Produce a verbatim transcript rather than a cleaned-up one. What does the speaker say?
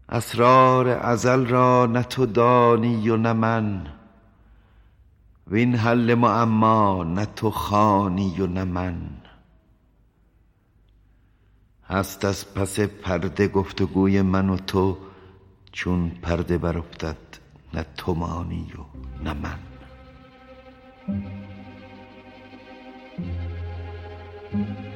اسرار ازل را نه تو دانی و نه من، وین حل معما نه تو خوانی و نه من. هست از پس پرده گفتگوی من و تو، چون پرده برافتد نه تو مانی و نه من.